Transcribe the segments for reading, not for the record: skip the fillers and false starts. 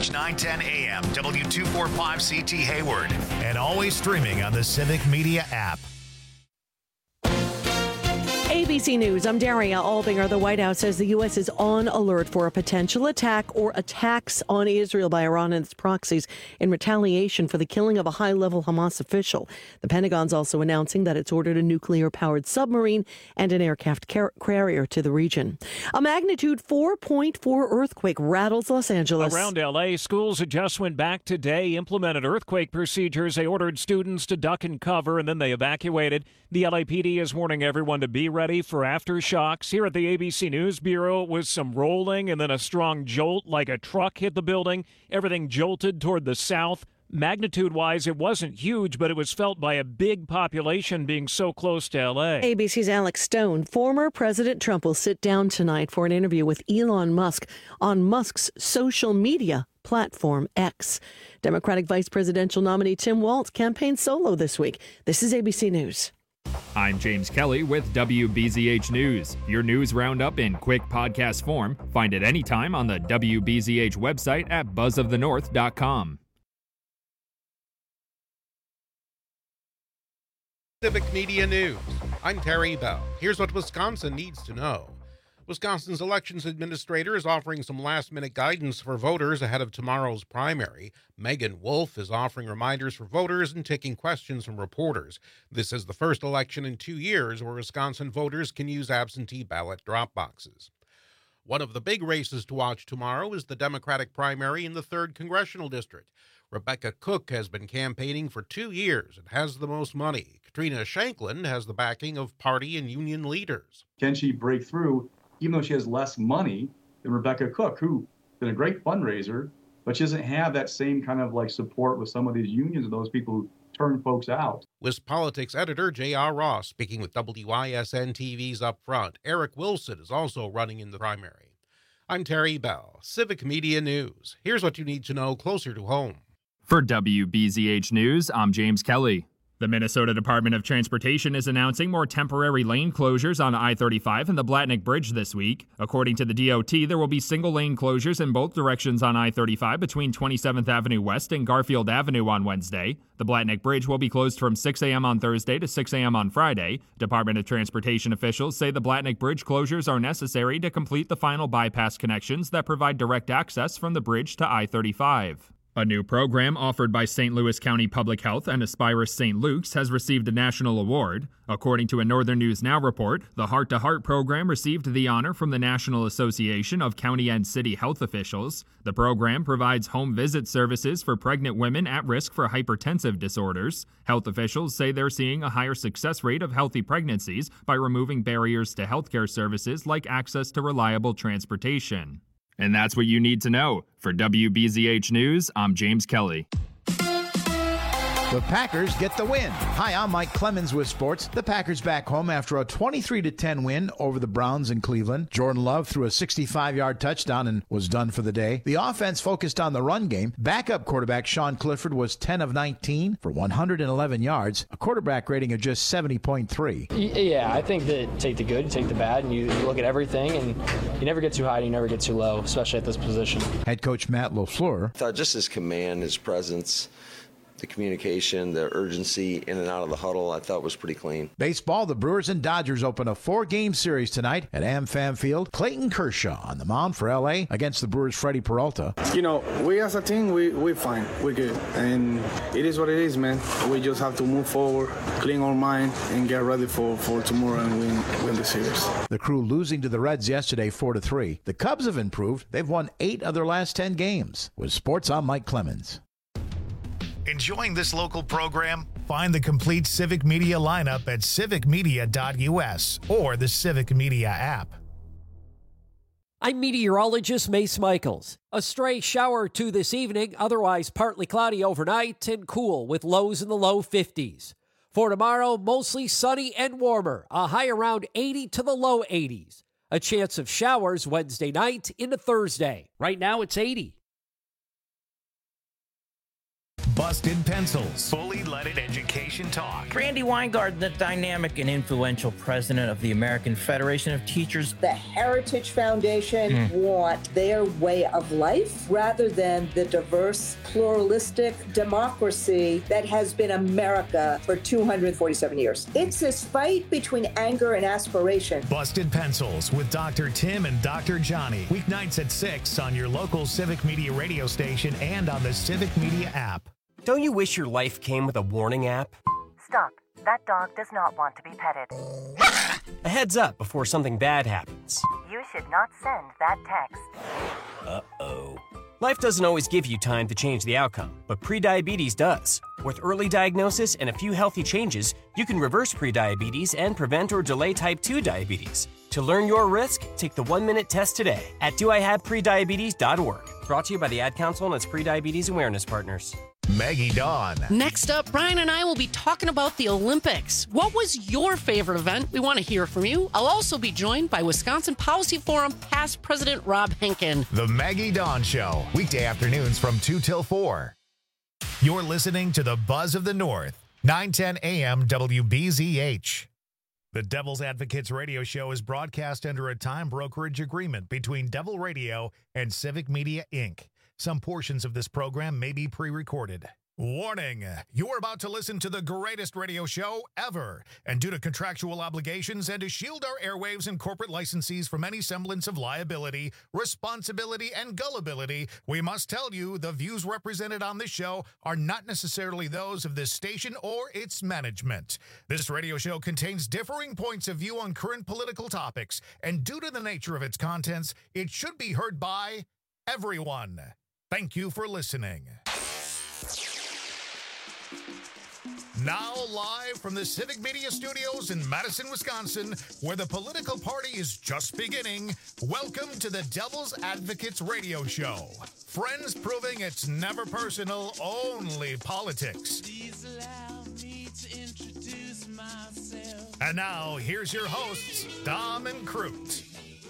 News 910 AM, W245CT Hayward, and always streaming on the Civic Media app. ABC News, I'm Daria Albinger. The White House says the U.S. is on alert for a potential attack or attacks on Israel by Iran and its proxies in retaliation for the killing of a high-level Hamas official. The Pentagon's also announcing that it's ordered a nuclear-powered submarine and an aircraft carrier to the region. A magnitude 4.4 earthquake rattles Los Angeles. Around L.A., schools just went back today, implemented earthquake procedures. They ordered students to duck and cover, and then they evacuated. The LAPD is warning everyone to be ready for aftershocks. Here at the ABC News Bureau, it was some rolling and then a strong jolt like a truck hit the building. Everything jolted toward the south. Magnitude-wise, it wasn't huge, but it was felt by a big population being so close to L.A. ABC's Alex Stone. Former President Trump will sit down tonight for an interview with Elon Musk on Musk's social media platform X. Democratic Vice Presidential nominee Tim Walz campaigned solo this week. This is ABC News. I'm James Kelly with WBZH News. Your news roundup in quick podcast form. Find it anytime on the WBZH website at buzzofthenorth.com. Civic Media News. I'm Terry Bell. Here's what Wisconsin needs to know. Wisconsin's elections administrator is offering some last-minute guidance for voters ahead of tomorrow's primary. Megan Wolf is offering reminders for voters and taking questions from reporters. This is the first election in 2 years where Wisconsin voters can use absentee ballot drop boxes. One of the big races to watch tomorrow is the Democratic primary in the 3rd Congressional District. Rebecca Cook has been campaigning for 2 years and has the most money. Katrina Shanklin has the backing of party and union leaders. Can she break through, even though she has less money than Rebecca Cook, who's been a great fundraiser, but she doesn't have that same kind of support with some of these unions and those people who turn folks out. WisPolitics editor J.R. Ross speaking with WISN TV's Up Front. Eric Wilson is also running in the primary. I'm Terry Bell, Civic Media News. Here's what you need to know closer to home. For WBZH News, I'm James Kelly. The Minnesota Department of Transportation is announcing more temporary lane closures on I-35 and the Blatnick Bridge this week. According to the DOT, there will be single-lane closures in both directions on I-35 between 27th Avenue West and Garfield Avenue on Wednesday. The Blatnick Bridge will be closed from 6 a.m. on Thursday to 6 a.m. on Friday. Department of Transportation officials say the Blatnick Bridge closures are necessary to complete the final bypass connections that provide direct access from the bridge to I-35. A new program offered by St. Louis County Public Health and Aspirus St. Luke's has received a national award. According to a Northern News Now report, the Heart to Heart program received the honor from the National Association of County and City Health Officials. The program provides home visit services for pregnant women at risk for hypertensive disorders. Health officials say they're seeing a higher success rate of healthy pregnancies by removing barriers to healthcare services like access to reliable transportation. And that's what you need to know. For WBZH News, I'm James Kelly. The Packers get the win. Hi, I'm Mike Clemens with sports. The Packers back home after a 23-10 win over the Browns in Cleveland. Jordan Love threw a 65-yard touchdown and was done for the day. The offense focused on the run game. Backup quarterback Sean Clifford was 10 of 19 for 111 yards, a quarterback rating of just 70.3. Yeah, I think that take the good, you take the bad, and you look at everything, and you never get too high and you never get too low, especially at this position. Head coach Matt LaFleur. I thought just his command, his presence, the communication, the urgency in and out of the huddle, I thought was pretty clean. Baseball, the Brewers and Dodgers open a 4-game series tonight at AmFam Field. Clayton Kershaw on the mound for L.A. against the Brewers' Freddie Peralta. You know, we as a team, we're fine. We're good. And it is what it is, man. We just have to move forward, clean our mind, and get ready for tomorrow and win the series. The Crew losing to the Reds yesterday 4-3. The Cubs have improved. They've won 8 of their last 10 games. With sports, I'm Mike Clemens. Enjoying this local program? Find the complete Civic Media lineup at civicmedia.us or the Civic Media app. I'm meteorologist Mace Michaels. A stray shower or two this evening, otherwise partly cloudy overnight and cool with lows in the low 50s. For tomorrow, mostly sunny and warmer, a high around 80 to the low 80s. A chance of showers Wednesday night into Thursday. Right now it's 80. Busted Pencils, Fully Leaded Education Talk. Randy Weingart, the dynamic and influential president of the American Federation of Teachers. The Heritage Foundation want their way of life rather than the diverse, pluralistic democracy that has been America for 247 years. It's this fight between anger and aspiration. Busted Pencils with Dr. Tim and Dr. Johnny. Weeknights at 6 on your local Civic Media radio station and on the Civic Media app. Don't you wish your life came with a warning app? Stop. That dog does not want to be petted. A heads up before something bad happens. You should not send that text. Uh-oh. Life doesn't always give you time to change the outcome, but prediabetes does. With early diagnosis and a few healthy changes, you can reverse prediabetes and prevent or delay type 2 diabetes. To learn your risk, take the 1-minute test today at doihaveprediabetes.org. Brought to you by the Ad Council and its prediabetes awareness partners. Maggie Dawn. Next up, Brian and I will be talking about the Olympics. What was your favorite event? We want to hear from you. I'll also be joined by Wisconsin Policy Forum past President Rob Henkin. The Maggie Dawn Show, weekday afternoons from 2 till 4. You're listening to the Buzz of the North, 910 AM WBZH. The Devil's Advocates radio show is broadcast under a time brokerage agreement between Devil Radio and Civic Media, Inc. Some portions of this program may be pre-recorded. Warning, you're about to listen to the greatest radio show ever. And due to contractual obligations and to shield our airwaves and corporate licensees from any semblance of liability, responsibility, and gullibility, we must tell you the views represented on this show are not necessarily those of this station or its management. This radio show contains differing points of view on current political topics, and due to the nature of its contents, it should be heard by everyone. Thank you for listening. Now live from the Civic Media Studios in Madison, Wisconsin, where the political party is just beginning, welcome to the Devil's Advocates radio show. Friends proving it's never personal, only politics. Please allow me to introduce myself. And now, here's your hosts, Dom and Crute.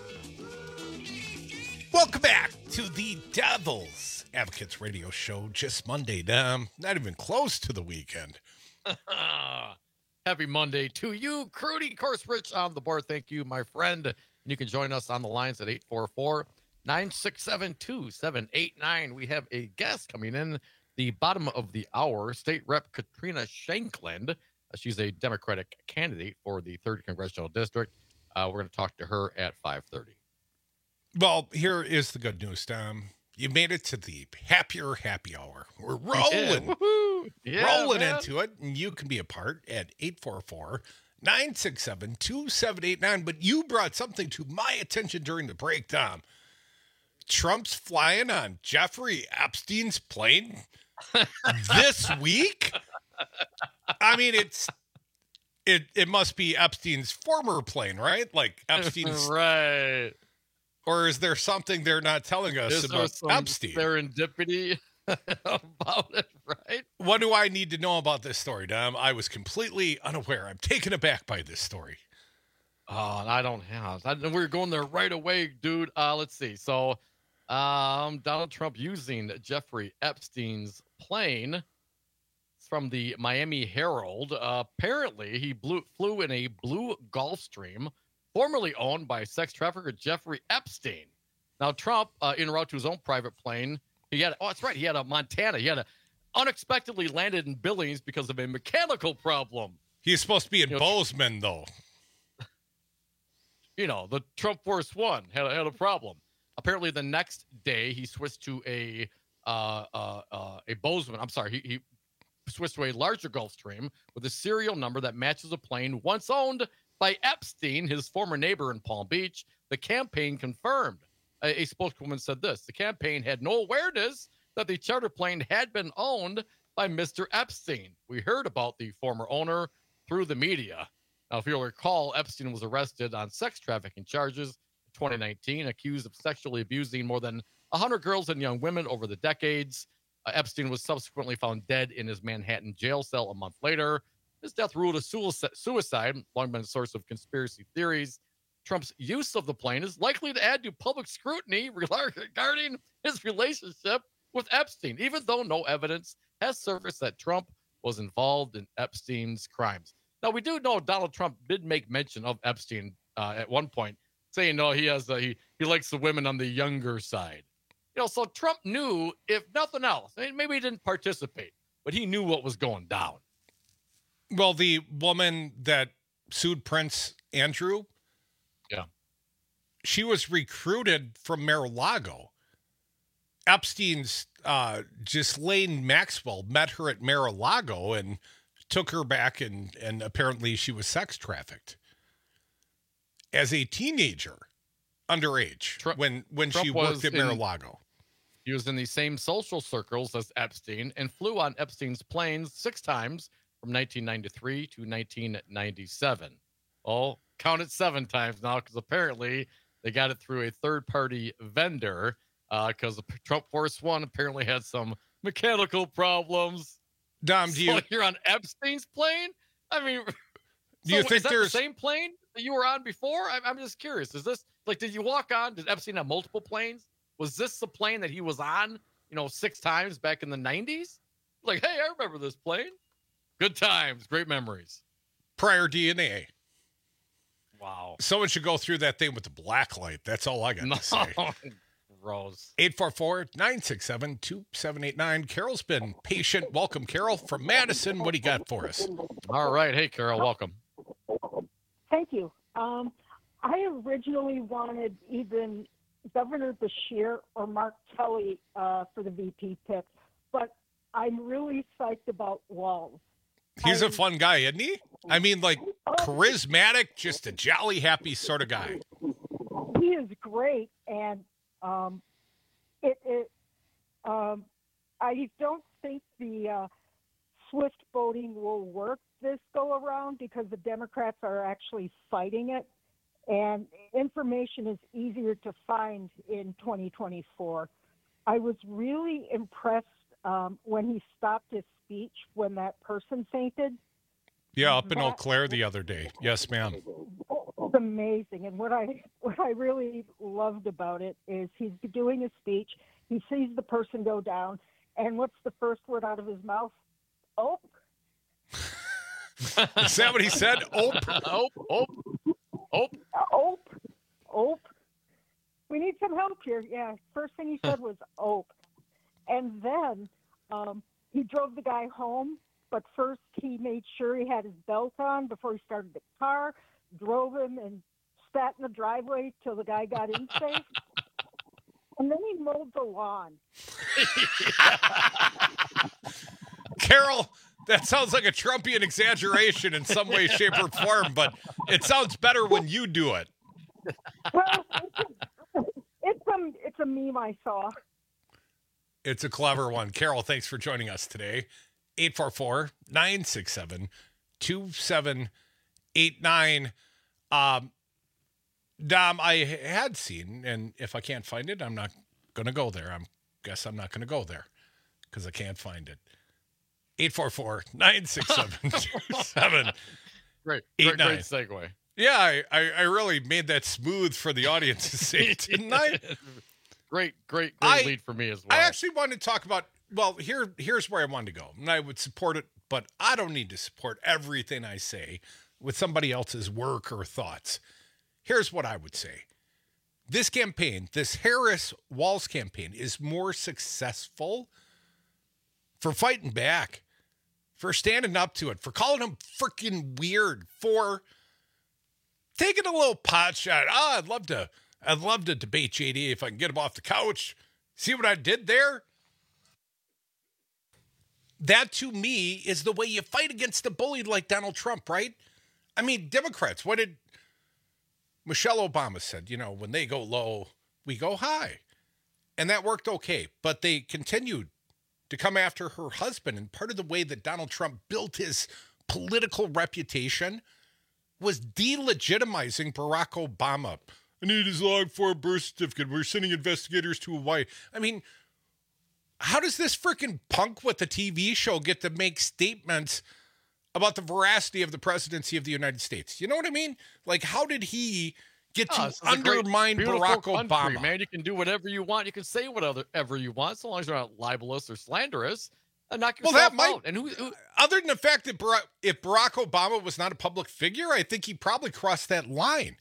Welcome back to the Devil's Advocates radio show. Just Monday, Dom. Not even close to the weekend. Happy Monday to you, Crudy. Of course, Rich on the board. Thank you, my friend. And you can join us on the lines at 844-967-2789. We have a guest coming in the bottom of the hour, State Rep Katrina Shankland. She's a Democratic candidate for the 3rd Congressional District. We're going to talk to her at 5:30. Well, here is the good news, Tom. You made it to the happier happy hour. We're rolling. Rolling into it. And you can be a part at 844-967-2789. But you brought something to my attention during the break, Tom. Trump's flying on Jeffrey Epstein's plane this week? I mean, it must be Epstein's former plane, right? Like Epstein's... Right. Or is there something they're not telling us about Epstein? Serendipity about it, right? What do I need to know about this story, Dom? I was completely unaware. I'm taken aback by this story. Oh, I don't have. We're going there right away, dude. Let's see. So, Donald Trump using Jeffrey Epstein's plane from the Miami Herald. Apparently, he flew in a blue Gulfstream, formerly owned by sex trafficker Jeffrey Epstein. Now, Trump, en route to his own private plane, he had a Montana. He had unexpectedly landed in Billings because of a mechanical problem. He's supposed to be in Bozeman, though. The Trump Force One had a problem. Apparently, the next day, he switched to a Bozeman. I'm sorry, he switched to a larger Gulfstream with a serial number that matches a plane once owned by Epstein, his former neighbor in Palm Beach. The campaign confirmed. A spokeswoman said this: the campaign had no awareness that the charter plane had been owned by Mr. Epstein. We heard about the former owner through the media. Now, if you'll recall, Epstein was arrested on sex trafficking charges in 2019, accused of sexually abusing more than 100 girls and young women over the decades. Epstein was subsequently found dead in his Manhattan jail cell a month later. His death ruled a suicide, long been a source of conspiracy theories. Trump's use of the plane is likely to add to public scrutiny regarding his relationship with Epstein, even though no evidence has surfaced that Trump was involved in Epstein's crimes. Now, we do know Donald Trump did make mention of Epstein at one point, saying, no, he has he likes the women on the younger side. So Trump knew, if nothing else, maybe he didn't participate, but he knew what was going down. Well, the woman that sued Prince Andrew, she was recruited from Mar-a-Lago. Epstein's Ghislaine Maxwell met her at Mar-a-Lago and took her back, and apparently she was sex trafficked as a teenager, underage, when she worked at Mar-a-Lago. He was in the same social circles as Epstein and flew on Epstein's planes 6 times from 1993 to 1997. Oh, count it 7 times now, because apparently they got it through a third-party vendor, because the Trump Force One apparently had some mechanical problems. Dom, you're on Epstein's plane? I mean, do you think is that there's the same plane that you were on before? I'm just curious. Is this did you walk on? Did Epstein have multiple planes? Was this the plane that he was on, 6 times back in the 90s? Like, hey, I remember this plane. Good times, great memories. Prior DNA. Wow. Someone should go through that thing with the black light. That's all I got to say. Gross. 844-967-2789. Carol's been patient. Welcome, Carol, from Madison. What do you got for us? All right. Hey, Carol, welcome. Thank you. I originally wanted either Governor Beshear or Mark Kelly for the VP pick, but I'm really psyched about Walz. He's a fun guy, isn't he? I mean, charismatic, just a jolly, happy sort of guy. He is great, and I don't think the swift voting will work this go around because the Democrats are actually fighting it, and information is easier to find in 2024. I was really impressed when he stopped his speech when that person fainted. Yeah, up in Eau Claire the other day. Yes, ma'am. It's amazing. And what I really loved about it is he's doing a speech. He sees the person go down, and what's the first word out of his mouth? Oh. Is that what he said? Ope. We need some help here. Yeah, first thing he said was ope. And then he drove the guy home, but first he made sure he had his belt on before he started the car, drove him and sat in the driveway till the guy got in safe. And then he mowed the lawn. Carol, that sounds like a Trumpian exaggeration in some way, shape, or form, but it sounds better when you do it. Well, it's a meme I saw. It's a clever one. Carol, thanks for joining us today. 844-967-2789. Dom, I had seen, and if I can't find it, I'm not going to go there. I'm not going to go there because I can't find it. 844-967-2789. Great segue. Yeah, I really made that smooth for the audience's sake, didn't I? Great lead for me as well. I actually wanted to talk about, here's where I wanted to go. And I would support it, but I don't need to support everything I say with somebody else's work or thoughts. Here's what I would say. This campaign, this Harris-Walz campaign, is more successful for fighting back, for standing up to it, for calling him freaking weird, for taking a little pot shot. I'd love to debate JD if I can get him off the couch. See what I did there? That, to me, is the way you fight against a bully like Donald Trump, right? I mean, Democrats, what did Michelle Obama said? When they go low, we go high. And that worked okay. But they continued to come after her husband. And part of the way that Donald Trump built his political reputation was delegitimizing Barack Obama. I need his log-4 birth certificate. We're sending investigators to Hawaii. I mean, how does this freaking punk with the TV show get to make statements about the veracity of the presidency of the United States? You know what I mean? Like, how did he get to undermine Barack Obama. Man, you can do whatever you want. You can say whatever you want, so long as you're not libelous or slanderous. And knock yourself out. And who, other than the fact that if Barack Obama was not a public figure, I think he probably crossed that line.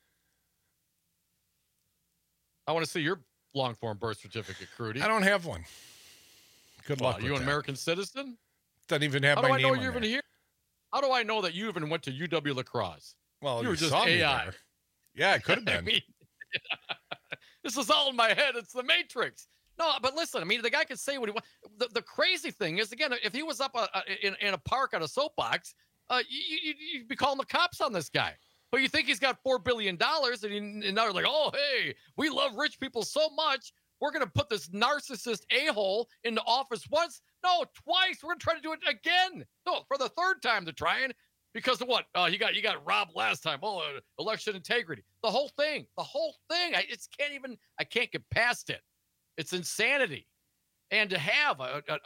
I want to see your long-form birth certificate, Crudy. I don't have one. Good luck. Are you an American citizen? Doesn't even have my name on you're even here? How do I know that you even went to UW La Crosse? Well, you were just saw me AI. there. Yeah, it could have been. I mean, this is all in my head. It's the Matrix. No, but listen, I mean, the guy can say what he wants. The crazy thing is, again, if he was up in a park on a soapbox, you'd be calling the cops on this guy. But you think he's got $4 billion, and now you're like, oh, hey, we love rich people so much, we're going to put this narcissist a-hole into office once. No, twice. We're going to try to do it again. No, for the third time they're trying. Because of what? You got robbed last time. Oh, election integrity. The whole thing. I can't get past it. It's insanity. And to have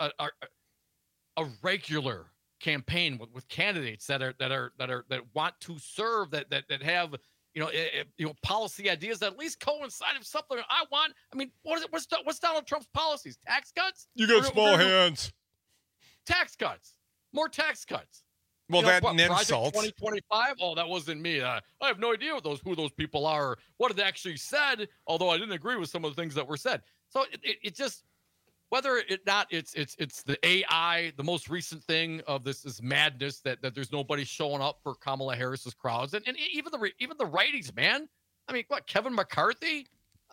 a regular campaign with candidates that want to serve, that have policy ideas that at least coincide with something I want. I mean, what's Donald Trump's policies? Tax cuts? You got small hands. Tax cuts. More tax cuts. Well, an insult. 2025. Oh, that wasn't me. I have no idea who those people are, or what it actually said. Although I didn't agree with some of the things that were said. So it just, whether it's the AI, the most recent thing of this is madness that there's nobody showing up for Kamala Harris's crowds, and even the righties, man. I mean, what, Kevin McCarthy,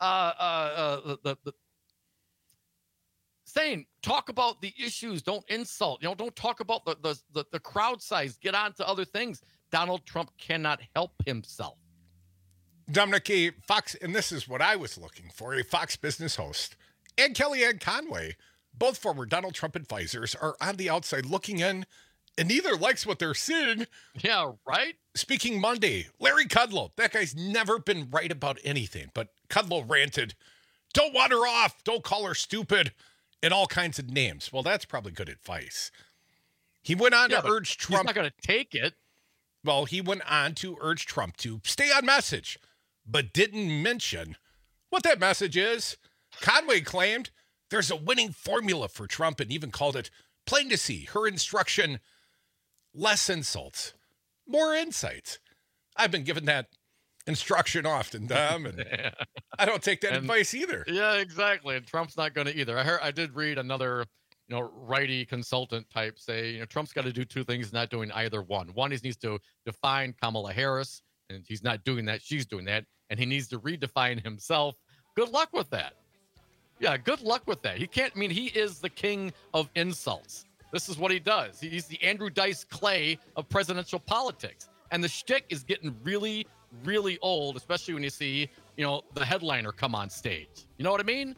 saying talk about the issues, don't insult. Don't talk about the crowd size. Get on to other things. Donald Trump cannot help himself. Dominic, a Fox, and this is what I was looking for, a Fox Business host, and Kellyanne Conway, both former Donald Trump advisors, are on the outside looking in, and neither likes what they're seeing. Yeah, right? Speaking Monday, Larry Kudlow, that guy's never been right about anything, but Kudlow ranted, don't want her off, don't call her stupid, and all kinds of names. Well, that's probably good advice. He went on to urge Trump. He's not going to take it. Well, he went on to urge Trump to stay on message, but didn't mention what that message is. Conway claimed there's a winning formula for Trump and even called it plain to see. Her instruction, less insults, more insights. I've been given that instruction often, Dom, and I don't take that advice either. Yeah, exactly. And Trump's not going to either. I did read another, righty consultant type say, Trump's got to do two things, not doing either one. One, he needs to define Kamala Harris, and he's not doing that. She's doing that. And he needs to redefine himself. Good luck with that. Yeah, good luck with that. He is the king of insults. This is what he does. He's the Andrew Dice Clay of presidential politics. And the shtick is getting really, really old, especially when you see, the headliner come on stage. You know what I mean?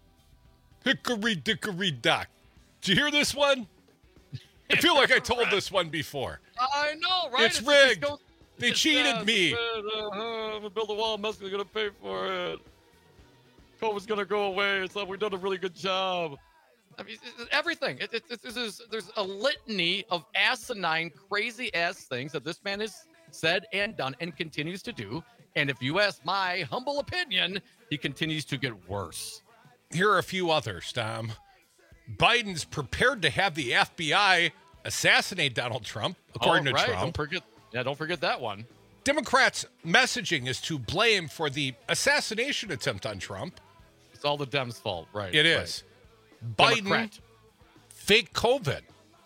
Hickory dickory dock. Did you hear this one? I feel like I told this one before. I know, right? It's rigged. They cheated me. I'm gonna build a wall. Musk's gonna pay for it. COVID's gonna go away. It's like we've done a really good job. I mean, everything. There's a litany of asinine, crazy-ass things that this man has said and done and continues to do. And if you ask my humble opinion, he continues to get worse. Here are a few others, Tom. Biden's prepared to have the FBI assassinate Donald Trump, according to Trump. Don't forget that one. Democrats' messaging is to blame for the assassination attempt on Trump. It's all the Dems' fault, right? It is. Biden Democrat. faked COVID.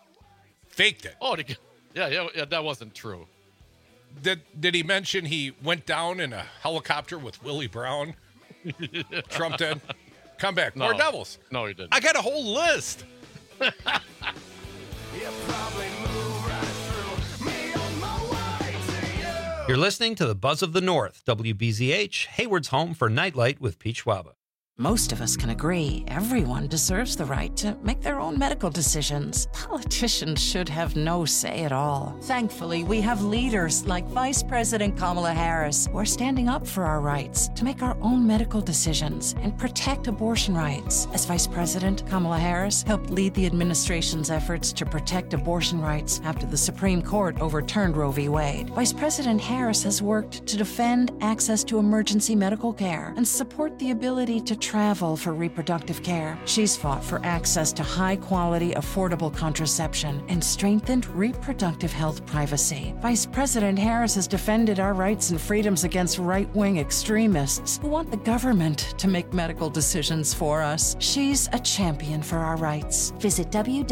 Faked it. Oh, yeah, that wasn't true. Did he mention he went down in a helicopter with Willie Brown? Trump did. Come back. More Devils. No, he didn't. I got a whole list. You're listening to the Buzz of the North, WBZH, Hayward's home for Nightlight with Pete Schwaba. Most of us can agree everyone deserves the right to make their own medical decisions. Politicians should have no say at all. Thankfully, we have leaders like Vice President Kamala Harris who are standing up for our rights to make our own medical decisions and protect abortion rights. As Vice President, Kamala Harris helped lead the administration's efforts to protect abortion rights after the Supreme Court overturned Roe v. Wade. Vice President Harris has worked to defend access to emergency medical care and support the ability to travel for reproductive care. She's fought for access to high-quality, affordable contraception and strengthened reproductive health privacy. Vice President Harris has defended our rights and freedoms against right-wing extremists who want the government to make medical decisions for us. She's a champion for our rights. Visit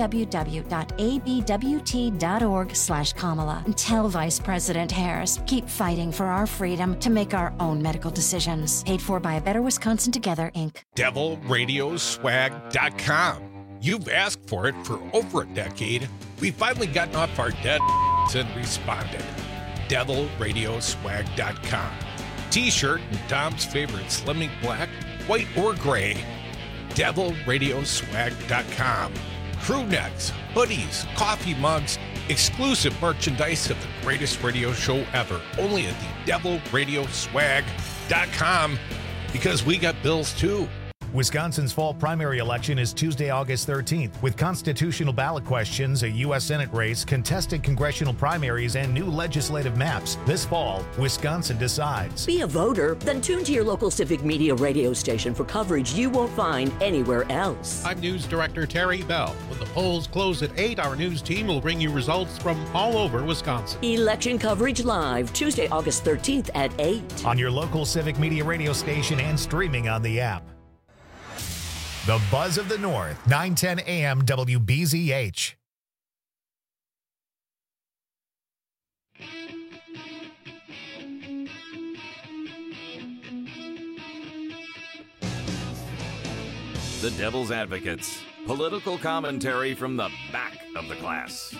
www.abwt.org/Kamala and tell Vice President Harris, keep fighting for our freedom to make our own medical decisions. Paid for by A Better Wisconsin Together, Inc. DevilRadioswag.com. You've asked for it for over a decade. We've finally gotten off our dead and responded. DevilRadioswag.com. T-shirt and Dom's favorite slimming black, white, or gray. DevilRadioswag.com. Crew necks, hoodies, coffee mugs, exclusive merchandise of the greatest radio show ever. Only at the DevilRadioswag.com. Because we got bills too. Wisconsin's fall primary election is Tuesday, August 13th, with constitutional ballot questions, a U.S. Senate race, contested congressional primaries, and new legislative maps. This fall, Wisconsin decides. Be a voter? Then tune to your local civic media radio station for coverage you won't find anywhere else. I'm News Director Terry Bell. When the polls close at 8, our news team will bring you results from all over Wisconsin. Election coverage live, Tuesday, August 13th at 8. On your local civic media radio station and streaming on the app. The Buzz of the North, 910 AM WBZH. The Devil's Advocates. Political commentary from the back of the class.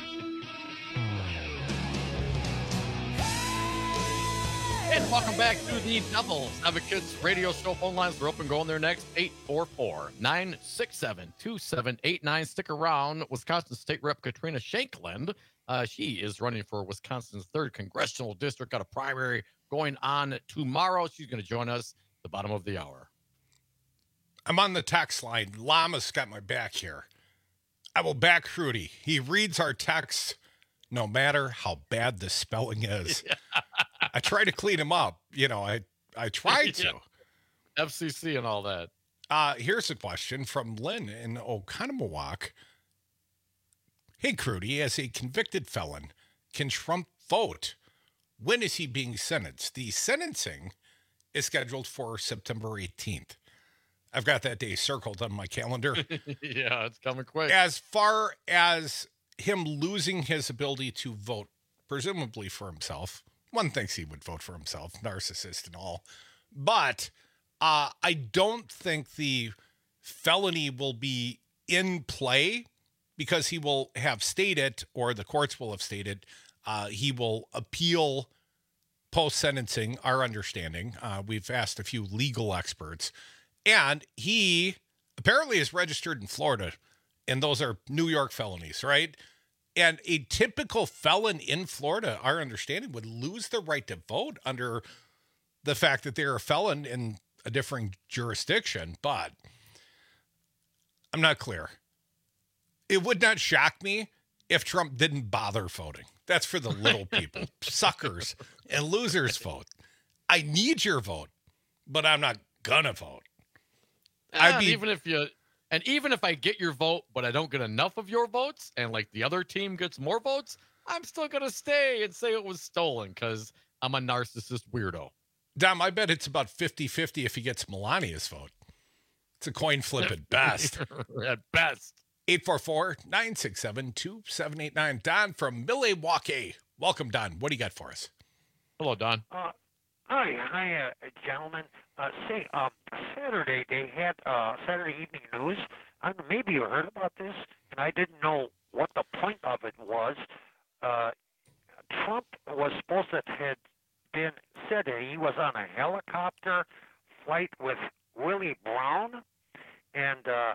And welcome back to the Devil's Advocates radio show. Phone lines are open. Going there next. 844-967-2789. Stick around. Wisconsin State Rep Katrina Shankland. She is running for Wisconsin's 3rd Congressional District. Got a primary going on tomorrow. She's going to join us at the bottom of the hour. I'm on the text line. Llama's got my back here. I will back Rudy. He reads our texts no matter how bad the spelling is. I try to clean him up. You know, I try to. FCC and all that. Here's a question from Lynn in Oconomowoc. Hey, Crudy, as a convicted felon, can Trump vote? When is he being sentenced? The sentencing is scheduled for September 18th. I've got that day circled on my calendar. Yeah, it's coming quick. As far as him losing his ability to vote, presumably for himself, one thinks he would vote for himself, narcissist and all. But I don't think the felony will be in play because he will have stated, or the courts will have stated, he will appeal post-sentencing, our understanding. We've asked a few legal experts. And he apparently is registered in Florida, and those are New York felonies, right? And a typical felon in Florida, our understanding, would lose the right to vote under the fact that they're a felon in a different jurisdiction. But I'm not clear. It would not shock me if Trump didn't bother voting. That's for the little people, suckers and losers vote. I need your vote, but I'm not gonna vote. Even if I get your vote, but I don't get enough of your votes, and like the other team gets more votes, I'm still gonna stay and say it was stolen because I'm a narcissist weirdo. Dom, I bet it's about 50-50 if he gets Melania's vote. It's a coin flip at best. At best. 844-967-2789. Don from Milwaukee. Welcome, Don. What do you got for us? Hello, Don. Hi, gentlemen. Saturday they had Saturday Evening News. Maybe you heard about this, and I didn't know what the point of it was. Trump was supposed to have been said that he was on a helicopter flight with Willie Brown, and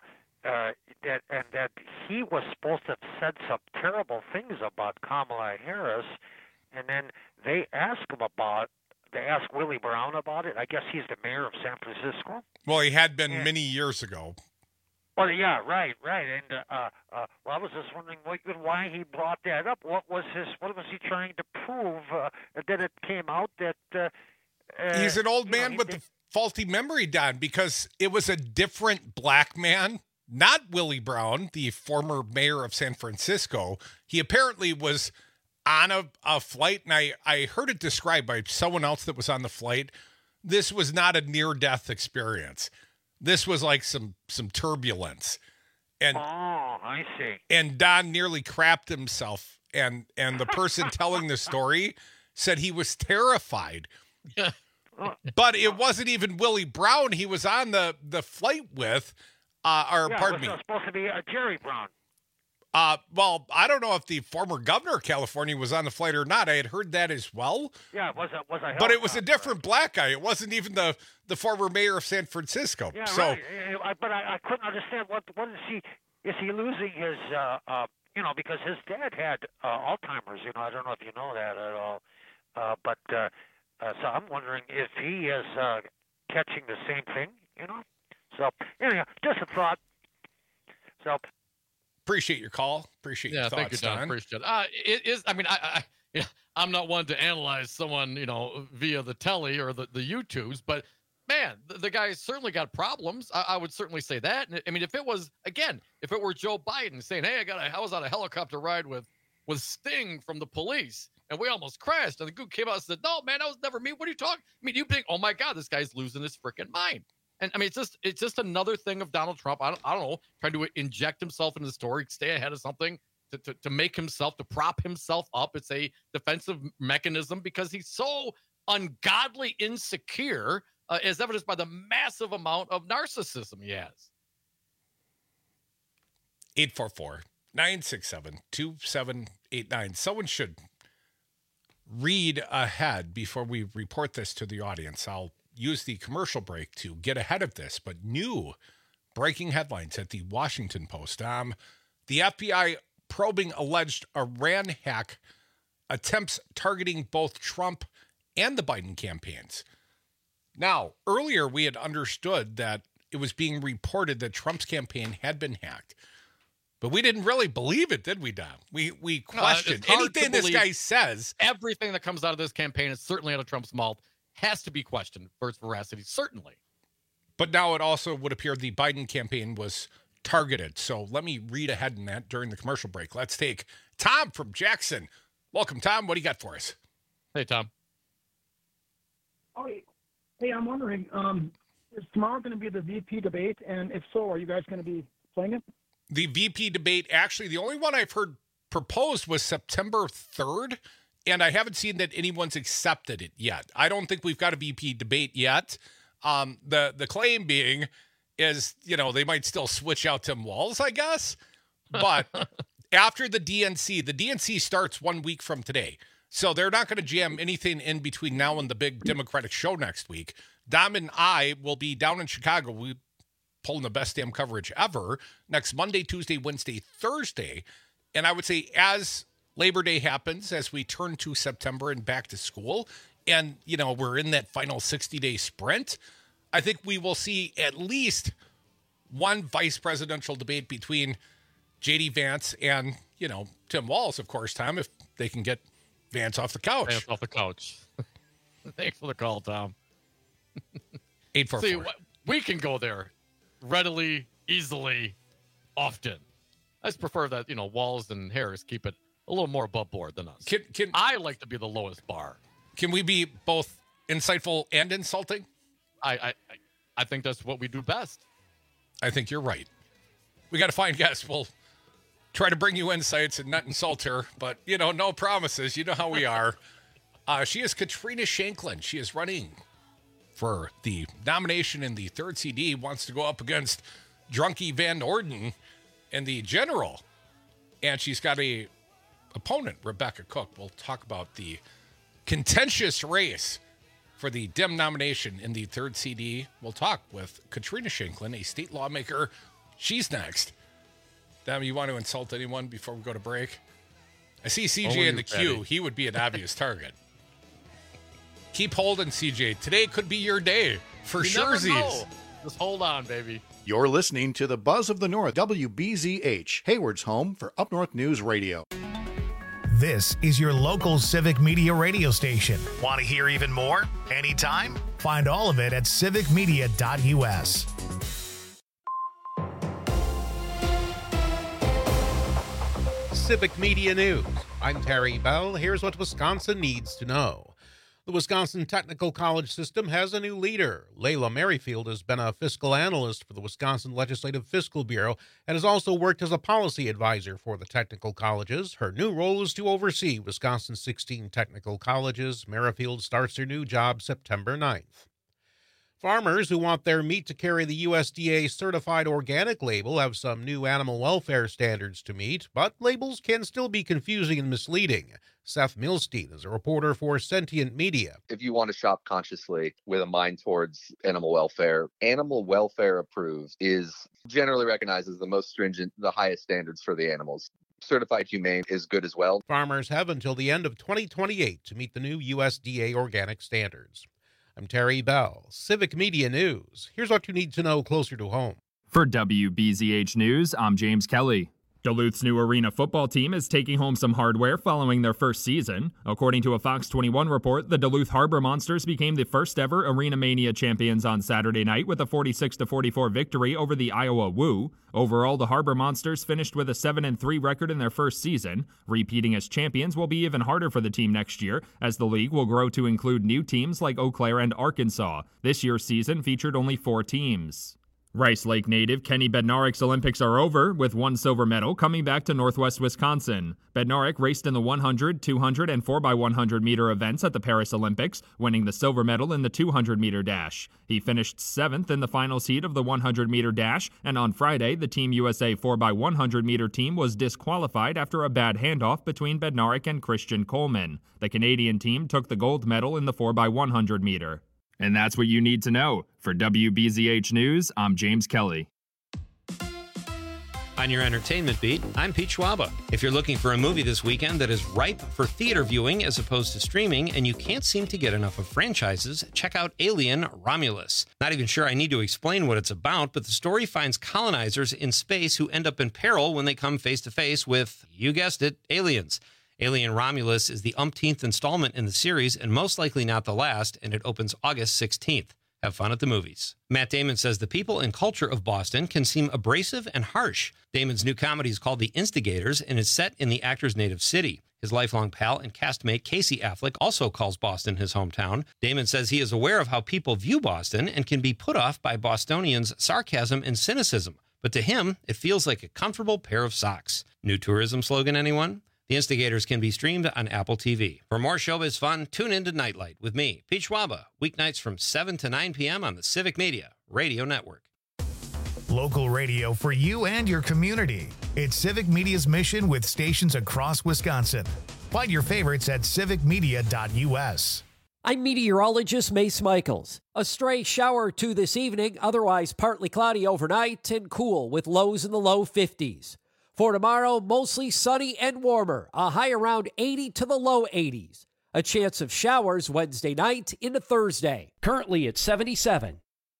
that he was supposed to have said some terrible things about Kamala Harris, and then they asked Willie Brown about it. I guess he's the mayor of San Francisco. Well, he had been many years ago. Well, yeah, right. And well, I was just wondering why he brought that up. What was he trying to prove? That it came out that he's an old man with the faulty memory, Don, because it was a different black man, not Willie Brown, the former mayor of San Francisco. He apparently was on a flight, and I heard it described by someone else that was on the flight. This was not a near-death experience. This was like some turbulence. And, I see. And Don nearly crapped himself, and the person telling the story said he was terrified. But it wasn't even Willie Brown he was on the flight with, pardon me. It was supposed to be Jerry Brown. Well, I don't know if the former governor of California was on the flight or not. I had heard that as well. Yeah, it was a but it was a different black guy. It wasn't even the former mayor of San Francisco. Yeah, so, right. But I couldn't understand what is he losing his because his dad had Alzheimer's. I don't know if you know that at all. So I'm wondering if he is catching the same thing. So anyhow, just a thought. So. Appreciate your call. Appreciate your thoughts, thank you, Don. Appreciate it. It is. I mean, I'm not one to analyze someone, via the telly or the YouTubes, but man, the guy's certainly got problems. I would certainly say that. I mean, if it were Joe Biden saying, "Hey, I was on a helicopter ride with Sting from the police, and we almost crashed," and the dude came out and said, "No, man, that was never me. What are you talking?" I mean, you think, "Oh my God, this guy's losing his freaking mind." And I mean, it's just another thing of Donald Trump. I don't know, trying to inject himself into the story, stay ahead of something, to make himself, to prop himself up. It's a defensive mechanism because he's so ungodly insecure, as evidenced by the massive amount of narcissism he has. 844-967-2789. Someone should read ahead before we report this to the audience. I'll use the commercial break to get ahead of this, but new breaking headlines at the Washington Post. The FBI probing alleged Iran hack attempts targeting both Trump and the Biden campaigns. Now, earlier we had understood that it was being reported that Trump's campaign had been hacked, but we didn't really believe it, did we, Don? We questioned anything this guy says. Everything that comes out of this campaign is certainly out of Trump's mouth. Has to be questioned for its veracity, certainly. But now it also would appear the Biden campaign was targeted. So let me read ahead in that during the commercial break. Let's take Tom from Jackson. Welcome, Tom. What do you got for us? Hey, Tom. Oh, hey, I'm wondering, is tomorrow going to be the VP debate? And if so, are you guys going to be playing it? The VP debate, actually, the only one I've heard proposed was September 3rd. And I haven't seen that anyone's accepted it yet. I don't think we've got a VP debate yet. The claim being is, they might still switch out Tim Walz, I guess. But after the DNC starts 1 week from today. So they're not going to jam anything in between now and the big Democratic show next week. Dom and I will be down in Chicago. We're pulling the best damn coverage ever next Monday, Tuesday, Wednesday, Thursday. And I would say as Labor Day happens, as we turn to September and back to school, and, we're in that final 60-day sprint, I think we will see at least one vice presidential debate between J.D. Vance and, Tim Walz, of course, Tom, if they can get Vance off the couch. Vance off the couch. Thanks for the call, Tom. 844. See, we can go there readily, easily, often. I just prefer that, Walz and Harris keep it a little more above board than us. I like to be the lowest bar. Can we be both insightful and insulting? I think that's what we do best. I think you're right. We got to find guests. We'll try to bring you insights and not insult her, but, no promises. You know how we are. She is Katrina Shanklin. She is running for the nomination in the 3rd CD, wants to go up against Drunky Van Orden in the general. And she's got a opponent, Rebecca Cook. We'll talk about the contentious race for the Dem nomination in the third CD. We'll talk with Katrina Shanklin, a state lawmaker. She's next. Dem, you want to insult anyone before we go to break? I see CJ in the queue. He would be an obvious target. Keep holding, CJ. Today could be your day for surezies. Just hold on, baby. You're listening to the Buzz of the North, WBZH, Hayward's home for Up North News Radio. This is your local Civic Media radio station. Want to hear even more? Anytime? Find all of it at civicmedia.us. Civic Media News. I'm Terry Bell. Here's what Wisconsin needs to know. The Wisconsin Technical College system has a new leader. Layla Merrifield has been a fiscal analyst for the Wisconsin Legislative Fiscal Bureau and has also worked as a policy advisor for the technical colleges. Her new role is to oversee Wisconsin's 16 technical colleges. Merrifield starts her new job September 9th. Farmers who want their meat to carry the USDA certified organic label have some new animal welfare standards to meet, but labels can still be confusing and misleading. Seth Milstein is a reporter for Sentient Media. If you want to shop consciously with a mind towards animal welfare approved is generally recognized as the most stringent, the highest standards for the animals. Certified Humane is good as well. Farmers have until the end of 2028 to meet the new USDA organic standards. I'm Terry Bell, Civic Media News. Here's what you need to know closer to home. For WBZH News, I'm James Kelly. Duluth's new arena football team is taking home some hardware following their first season. According to a Fox 21 report, the Duluth Harbor Monsters became the first ever Arena Mania champions on Saturday night with a 46-44 victory over the Iowa Woo. Overall, the Harbor Monsters finished with a 7-3 record in their first season. Repeating as champions will be even harder for the team next year, as the league will grow to include new teams like Eau Claire and Arkansas. This year's season featured only 4 teams. Rice Lake native Kenny Bednarik's Olympics are over, with 1 silver medal coming back to Northwest Wisconsin. Bednarik raced in the 100, 200, and 4x100 meter events at the Paris Olympics, winning the silver medal in the 200-meter dash. He finished 7th in the finals heat of the 100-meter dash, and on Friday, the Team USA 4x100 meter team was disqualified after a bad handoff between Bednarik and Christian Coleman. The Canadian team took the gold medal in the 4x100 meter. And that's what you need to know. For WBZH News, I'm James Kelly. On your entertainment beat, I'm Pete Schwaba. If you're looking for a movie this weekend that is ripe for theater viewing as opposed to streaming, and you can't seem to get enough of franchises, check out Alien: Romulus. Not even sure I need to explain what it's about, but the story finds colonizers in space who end up in peril when they come face to face with, you guessed it, aliens. Alien: Romulus is the umpteenth installment in the series and most likely not the last, and it opens August 16th. Have fun at the movies. Matt Damon says the people and culture of Boston can seem abrasive and harsh. Damon's new comedy is called The Instigators and is set in the actor's native city. His lifelong pal and castmate Casey Affleck also calls Boston his hometown. Damon says he is aware of how people view Boston and can be put off by Bostonians' sarcasm and cynicism. But to him, it feels like a comfortable pair of socks. New tourism slogan, anyone? The Instigators can be streamed on Apple TV. For more showbiz fun, tune in to Nightlight with me, Pete Schwaba, weeknights from 7 to 9 p.m. on the Civic Media Radio Network. Local radio for you and your community. It's Civic Media's mission with stations across Wisconsin. Find your favorites at civicmedia.us. I'm meteorologist Mace Michaels. A stray shower or two this evening, otherwise partly cloudy overnight and cool with lows in the low 50s. For tomorrow, mostly sunny and warmer, a high around 80 to the low 80s. A chance of showers Wednesday night into Thursday. Currently at 77.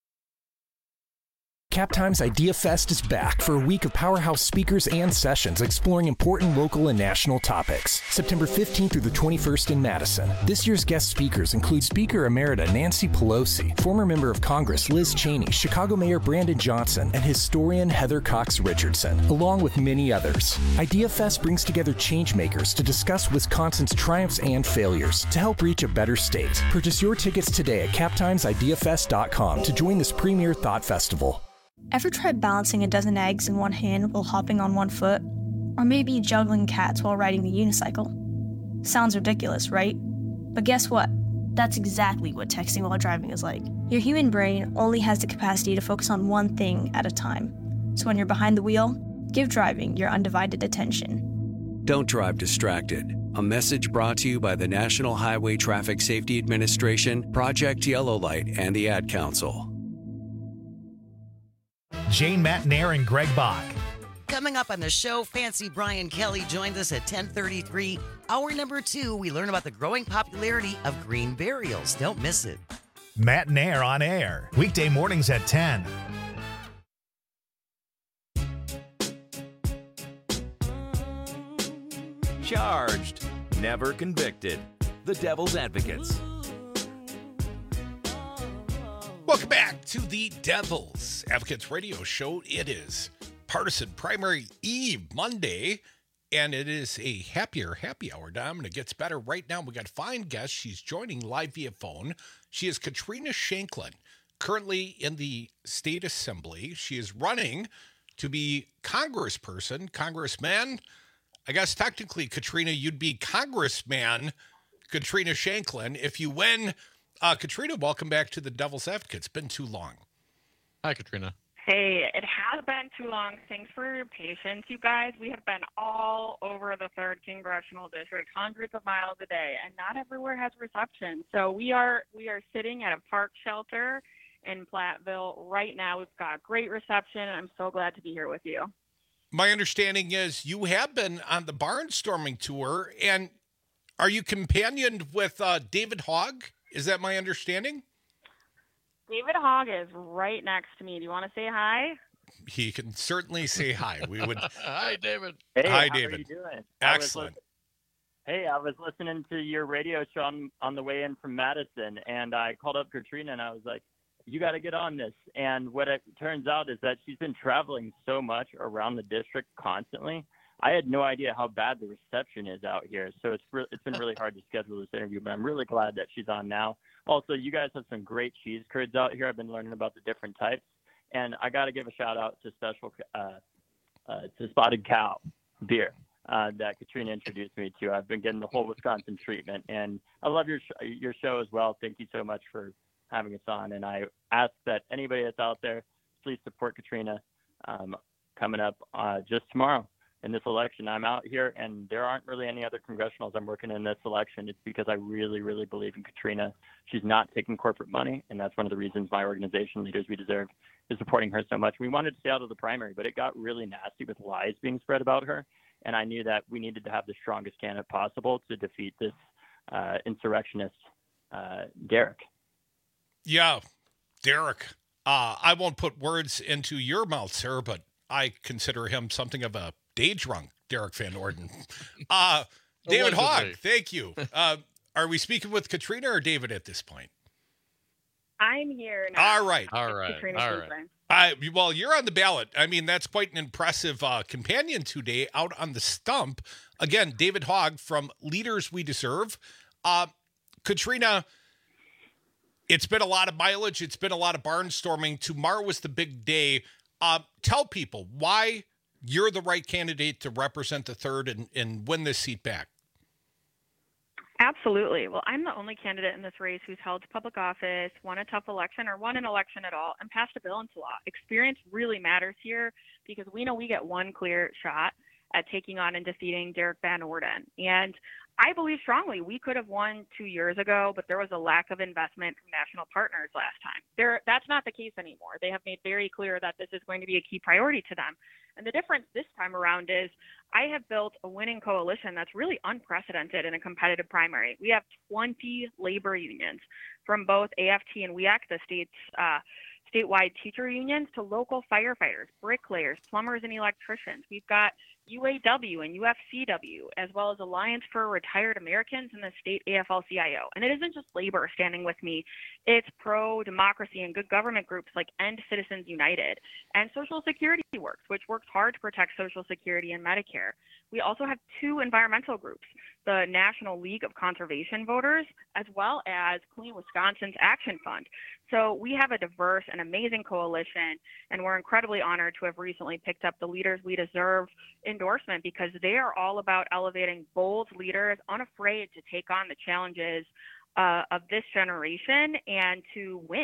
Captime's Idea Fest is back for a week of powerhouse speakers and sessions exploring important local and national topics. September 15th through the 21st in Madison. This year's guest speakers include Speaker Emerita Nancy Pelosi, former member of Congress Liz Cheney, Chicago Mayor Brandon Johnson, and historian Heather Cox Richardson, along with many others. Idea Fest brings together changemakers to discuss Wisconsin's triumphs and failures to help reach a better state. Purchase your tickets today at captimesideafest.com to join this premier thought festival. Ever tried balancing a dozen eggs in one hand while hopping on one foot? Or maybe juggling cats while riding the unicycle? Sounds ridiculous, right? But guess what? That's exactly what texting while driving is like. Your human brain only has the capacity to focus on one thing at a time. So when you're behind the wheel, give driving your undivided attention. Don't drive distracted. A message brought to you by the National Highway Traffic Safety Administration, Project Yellow Light, and the Ad Council. Jane Matnair and Greg Bach. Coming up on the show, Fancy Brian Kelly joins us at 10:33. Hour number 2, we learn about the growing popularity of green burials. Don't miss it. Matnair on air, weekday mornings at 10. Charged, never convicted. The Devil's Advocates. Welcome back to the Devil's Advocates radio show. It is Partisan Primary Eve Monday, and it is a happy hour. It gets better right now. We got a fine guest. She's joining live via phone. She is Katrina Shanklin, currently in the State Assembly. She is running to be congressman. I guess technically, Katrina, you'd be Congressman Katrina Shanklin if you win. Katrina, welcome back to the Devil's Advocate. It's been too long. Hi, Katrina. Hey, it has been too long. Thanks for your patience, you guys. We have been all over the 3rd Congressional District, hundreds of miles a day, and not everywhere has reception. So we are sitting at a park shelter in Platteville right now. We've got great reception, and I'm so glad to be here with you. My understanding is you have been on the barnstorming tour, and are you companioned with David Hogg? Is that my understanding? David Hogg is right next to me. Do you want to say hi? He can certainly say hi. We would. Hi, David. Hey, hi, how David. are you doing? Excellent. I was listening to your radio show on the way in from Madison, and I called up Katrina, and I was like, you got to get on this. And what it turns out is that she's been traveling so much around the district constantly. I had no idea how bad the reception is out here. So it's been really hard to schedule this interview, but I'm really glad that she's on now. Also, you guys have some great cheese curds out here. I've been learning about the different types. And I got to give a shout out to to Spotted Cow beer that Katrina introduced me to. I've been getting the whole Wisconsin treatment, and I love your show as well. Thank you so much for having us on. And I ask that anybody that's out there, please support Katrina coming up just tomorrow in this election. I'm out here, and there aren't really any other congressionals I'm working in this election. It's because I really, really believe in Katrina. She's not taking corporate money, and that's one of the reasons my organization, Leaders We Deserve, is supporting her so much. We wanted to stay out of the primary, but it got really nasty with lies being spread about her, and I knew that we needed to have the strongest candidate possible to defeat this insurrectionist, Derek. Yeah, Derek. I won't put words into your mouth, sir, but I consider him something of a day drunk, Derek Van Orden. David Hogg, thank you. Are we speaking with Katrina or David at this point? I'm here now. All right. Well, you're on the ballot. I mean, that's quite an impressive companion today out on the stump. Again, David Hogg from Leaders We Deserve. Katrina, it's been a lot of mileage. It's been a lot of barnstorming. Tomorrow is the big day. Tell people why you're the right candidate to represent the 3rd and win this seat back. Absolutely. Well, I'm the only candidate in this race who's held public office, won a tough election, or won an election at all, and passed a bill into law. Experience really matters here because we know we get one clear shot at taking on and defeating Derek Van Orden. And I believe strongly we could have won 2 years ago, but there was a lack of investment from national partners last time. That's not the case anymore. They have made very clear that this is going to be a key priority to them. And the difference this time around is I have built a winning coalition that's really unprecedented in a competitive primary. We have 20 labor unions from both AFT and WEAC, the state's statewide teacher unions, to local firefighters, bricklayers, plumbers, and electricians. We've got UAW and UFCW, as well as Alliance for Retired Americans and the state AFL-CIO. And it isn't just labor standing with me. It's pro-democracy and good government groups like End Citizens United and Social Security Works, which works hard to protect Social Security and Medicare. We also have 2 environmental groups, the National League of Conservation Voters, as well as Clean Wisconsin's Action Fund. So we have a diverse and amazing coalition, and we're incredibly honored to have recently picked up the Leaders We Deserve endorsement because they are all about elevating bold leaders unafraid to take on the challenges of this generation and to win.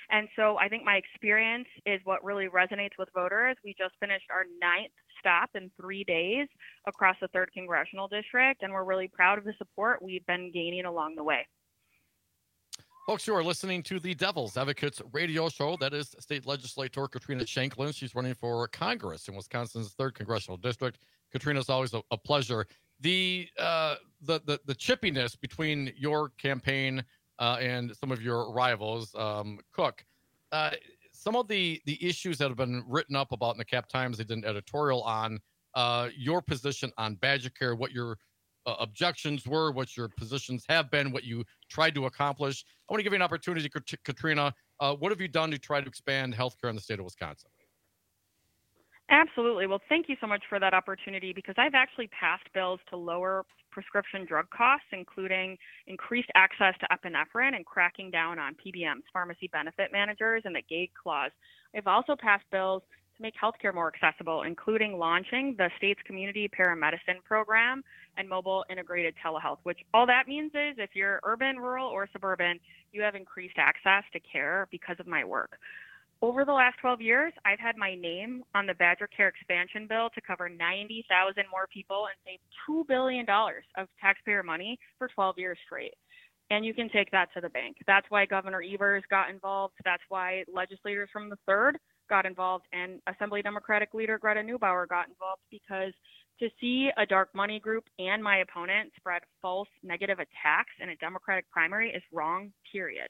And so I think my experience is what really resonates with voters. We just finished our 9th stop in 3 days across the 3rd Congressional District, and we're really proud of the support we've been gaining along the way. Folks, you are listening to the Devil's Advocates radio show. That is State Legislator Katrina Shanklin. She's running for Congress in Wisconsin's 3rd Congressional District. Katrina, it's always a pleasure. The chippiness between your campaign and some of your rivals, Cook, some of the issues that have been written up about in the Cap Times, they did an editorial on your position on Badger Care, what your objections were, what your positions have been, what you tried to accomplish. I want to give you an opportunity, Katrina. What have you done to try to expand healthcare in the state of Wisconsin? Absolutely. Well, thank you so much for that opportunity, because I've actually passed bills to lower prescription drug costs, including increased access to epinephrine and cracking down on PBMs, pharmacy benefit managers, and the gate clause. I've also passed bills to make healthcare more accessible, including launching the state's community paramedicine program and mobile integrated telehealth, which all that means is if you're urban, rural, or suburban, you have increased access to care because of my work. Over the last 12 years, I've had my name on the Badger Care expansion bill to cover 90,000 more people and save $2 billion of taxpayer money for 12 years straight. And you can take that to the bank. That's why Governor Evers got involved. That's why legislators from the 3rd got involved, and Assembly Democratic leader Greta Neubauer got involved, because to see a dark money group and my opponent spread false negative attacks in a Democratic primary is wrong, period.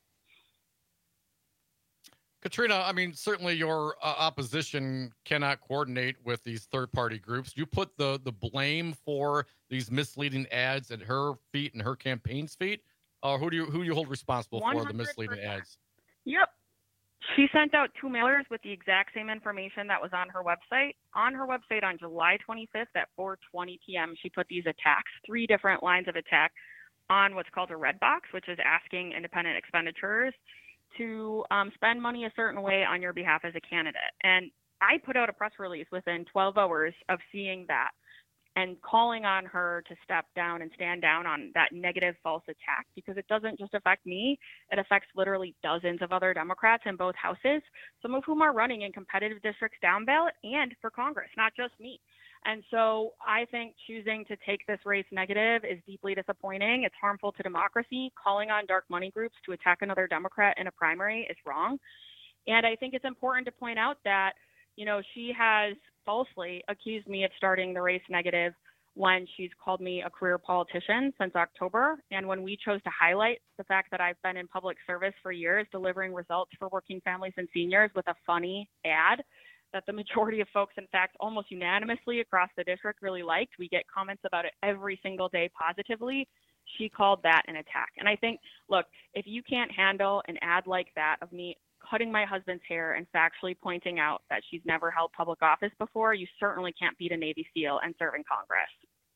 Katrina, I mean, certainly your opposition cannot coordinate with these third-party groups. You put the blame for these misleading ads at her feet and her campaign's feet. Who do you hold responsible 100%. For the misleading ads? Yep. She sent out 2 mailers with the exact same information that was on her website. On her website on July 25th at 4:20 p.m., she put these attacks, 3 different lines of attack, on what's called a red box, which is asking independent expenditures to spend money a certain way on your behalf as a candidate. And I put out a press release within 12 hours of seeing that and calling on her to step down and stand down on that negative false attack, because it doesn't just affect me. It affects literally dozens of other Democrats in both houses, some of whom are running in competitive districts down ballot and for Congress, not just me. And so I think choosing to take this race negative is deeply disappointing. It's harmful to democracy. Calling on dark money groups to attack another Democrat in a primary is wrong. And I think it's important to point out that, you know, she has falsely accused me of starting the race negative when she's called me a career politician since October. And when we chose to highlight the fact that I've been in public service for years, delivering results for working families and seniors with a funny ad that the majority of folks, in fact, almost unanimously across the district really liked. We get comments about it every single day positively. She called that an attack. And I think, look, if you can't handle an ad like that of me cutting my husband's hair and factually pointing out that she's never held public office before, you certainly can't beat a Navy SEAL and serve in Congress.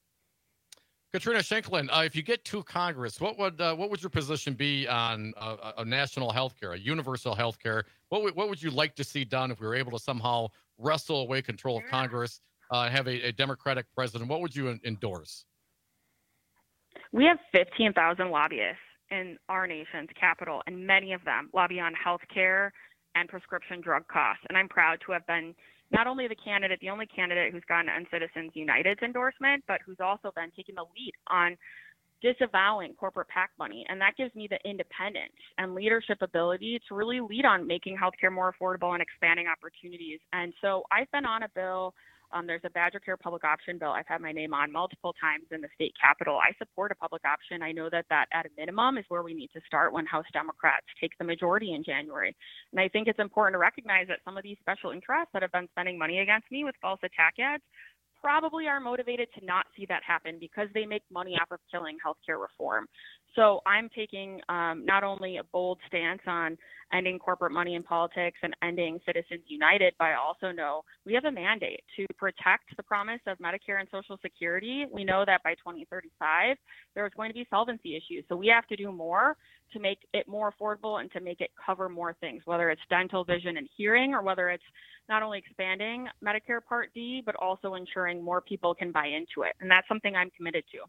Katrina Shanklin, if you get to Congress, what would your position be on a national health care, a universal health care? What would you like to see done if we were able to somehow wrestle away control of Congress and have a Democratic president? What would you endorse? We have 15,000 lobbyists in our nation's capital, and many of them lobby on health care and prescription drug costs. And I'm proud to have been not only the only candidate who's gotten Citizens United's endorsement, but who's also been taking the lead on disavowing corporate PAC money. And that gives me the independence and leadership ability to really lead on making healthcare more affordable and expanding opportunities. And so I've been on a bill. There's a Badger Care public option bill I've had my name on multiple times in the state capitol. I support a public option. I know that at a minimum is where we need to start when House Democrats take the majority in January. And I think it's important to recognize that some of these special interests that have been spending money against me with false attack ads probably are motivated to not see that happen because they make money off of killing healthcare reform. So I'm taking not only a bold stance on ending corporate money in politics and ending Citizens United, but I also know we have a mandate to protect the promise of Medicare and Social Security. We know that by 2035, there's going to be solvency issues. So we have to do more to make it more affordable and to make it cover more things, whether it's dental, vision, and hearing, or whether it's not only expanding Medicare Part D, but also ensuring more people can buy into it. And that's something I'm committed to.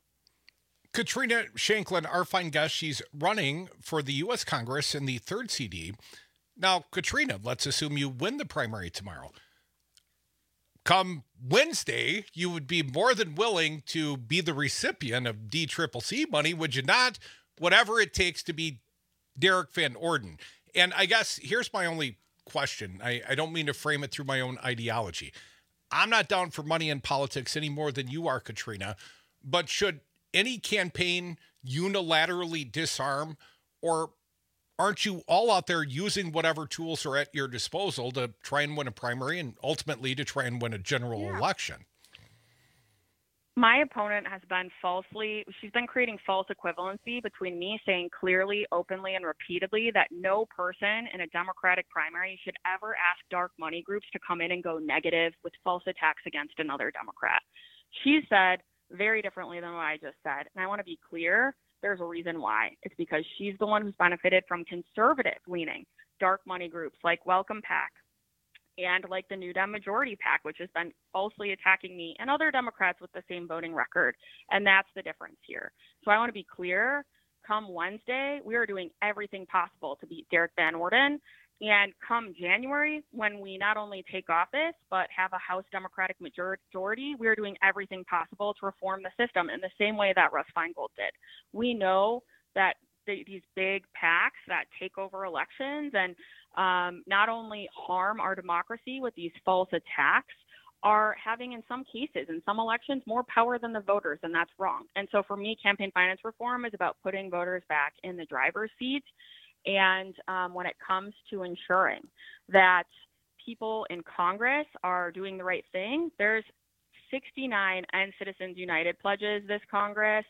Katrina Shanklin, our fine guest, she's running for the U.S. Congress in the 3rd CD. Now, Katrina, let's assume you win the primary tomorrow. Come Wednesday, you would be more than willing to be the recipient of DCCC money, would you not? Whatever it takes to be Derek Van Orden. And I guess here's my only question. I don't mean to frame it through my own ideology. I'm not down for money in politics any more than you are, Katrina. But should any campaign unilaterally disarm, or aren't you all out there using whatever tools are at your disposal to try and win a primary and ultimately to try and win a general election? My opponent has been she's been creating false equivalency between me saying clearly, openly, and repeatedly that no person in a Democratic primary should ever ask dark money groups to come in and go negative with false attacks against another Democrat. She said very differently than what I just said. And I want to be clear, there's a reason why. It's because she's the one who's benefited from conservative-leaning dark money groups like Welcome PAC and like the New Dem Majority PAC, which has been falsely attacking me and other Democrats with the same voting record. And that's the difference here. So I want to be clear, come Wednesday, we are doing everything possible to beat Derek Van Orden. And come January, when we not only take office, but have a House Democratic majority, we are doing everything possible to reform the system in the same way that Russ Feingold did. We know that these big PACs that take over elections and not only harm our democracy with these false attacks, are having, in some cases, in some elections, more power than the voters, and that's wrong. And so for me, campaign finance reform is about putting voters back in the driver's seat. And when it comes to ensuring that people in Congress are doing the right thing, there's 69 End Citizens United pledges this Congress,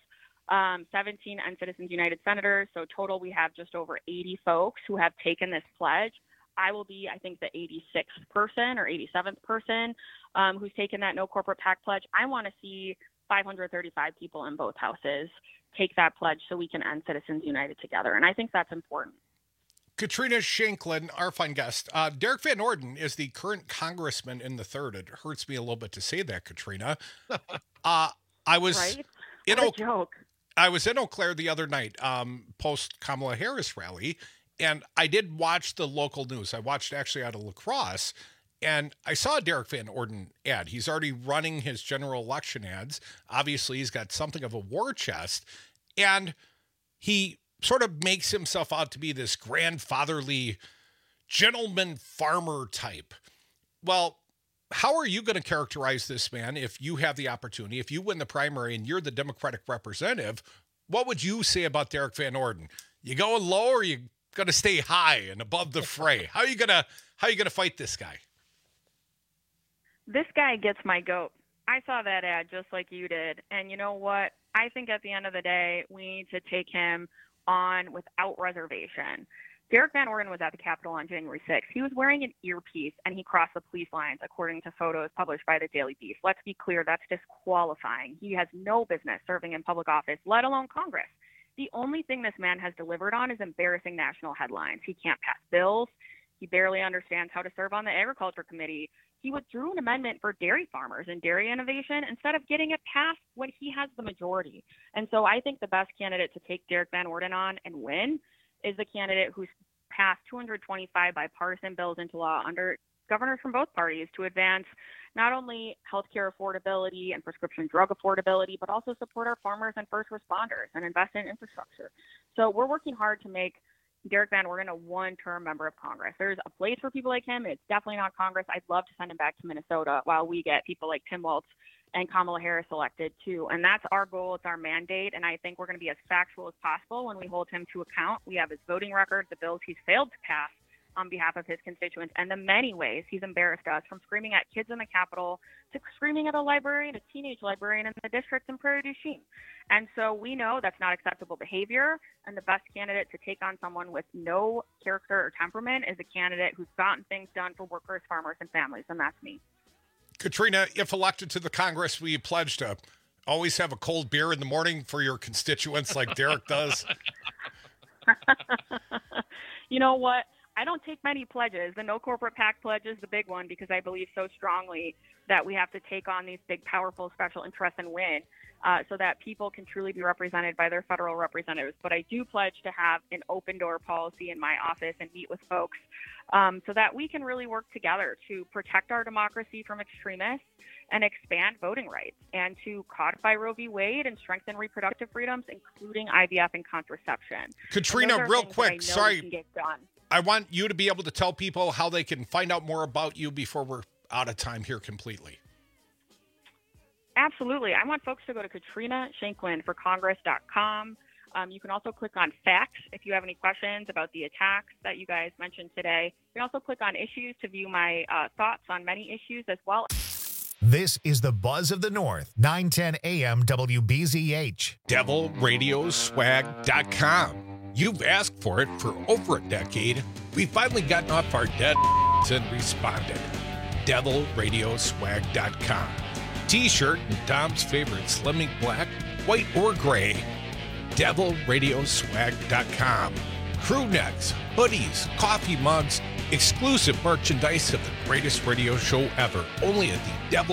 17 End Citizens United senators. So total, we have just over 80 folks who have taken this pledge. I will be, I think, the 86th person or 87th person who's taken that No Corporate PAC pledge. I want to see 535 people in both houses take that pledge so we can end Citizens United together. And I think that's important. Katrina Shanklin, our fine guest. Derek Van Orden is the current congressman in the 3rd. It hurts me a little bit to say that, Katrina. I was right? in What a joke. I was in Eau Claire the other night, post Kamala Harris rally, and I did watch the local news. I watched actually out of La Crosse, and I saw a Derek Van Orden ad. He's already running his general election ads. Obviously, he's got something of a war chest, and he sort of makes himself out to be this grandfatherly gentleman farmer type. Well, how are you going to characterize this man if you have the opportunity, if you win the primary and you're the Democratic representative? What would you say about Derek Van Orden? You going low, or you going to stay high and above the fray? How are you going to fight this guy? This guy gets my goat. I saw that ad just like you did. And you know what? I think at the end of the day, we need to take him on without reservation. Derek Van Orden was at the Capitol on January 6th. He was wearing an earpiece and he crossed the police lines, according to photos published by the Daily Beast. Let's be clear, that's disqualifying. He has no business serving in public office, let alone Congress. The only thing this man has delivered on is embarrassing national headlines. He can't pass bills. He barely understands how to serve on the Agriculture Committee. He withdrew an amendment for dairy farmers and dairy innovation instead of getting it passed when he has the majority. And so I think the best candidate to take Derek Van Orden on and win is the candidate who's passed 225 bipartisan bills into law under governors from both parties to advance not only healthcare affordability and prescription drug affordability, but also support our farmers and first responders and invest in infrastructure. So we're working hard to make Derek Van Orden a one-term member of Congress. There's a place for people like him. It's definitely not Congress. I'd love to send him back to Minnesota while we get people like Tim Walz and Kamala Harris elected too. And that's our goal. It's our mandate. And I think we're going to be as factual as possible when we hold him to account. We have his voting record, the bills he's failed to pass on behalf of his constituents, and the many ways he's embarrassed us, from screaming at kids in the Capitol to screaming at a librarian, a teenage librarian in the district in Prairie du Chien. And so we know that's not acceptable behavior, and the best candidate to take on someone with no character or temperament is a candidate who's gotten things done for workers, farmers, and families, and that's me. Katrina, if elected to the Congress, will you pledge to always have a cold beer in the morning for your constituents like Derek does? You know what? I don't take many pledges. The no corporate PAC pledge is the big one because I believe so strongly that we have to take on these big, powerful special interests and win so that people can truly be represented by their federal representatives. But I do pledge to have an open door policy in my office and meet with folks so that we can really work together to protect our democracy from extremists and expand voting rights and to codify Roe v. Wade and strengthen reproductive freedoms, including IVF and contraception. Katrina, real quick, sorry. Can get done. I want you to be able to tell people how they can find out more about you before we're out of time here completely. Absolutely. I want folks to go to KatrinaShanklin4Congress.com. You can also click on facts if you have any questions about the attacks that you guys mentioned today. You can also click on issues to view my thoughts on many issues as well. This is the Buzz of the North, 910 AM WBZH. DevilRadioswag.com. You've asked for it for over a decade. We've finally gotten off our dead and responded. DevilRadioswag.com. T-shirt and Tom's favorite Slimming Black, white or gray. DevilRadioswag.com. Crew necks, hoodies, coffee mugs, exclusive merchandise of the greatest radio show ever. Only at the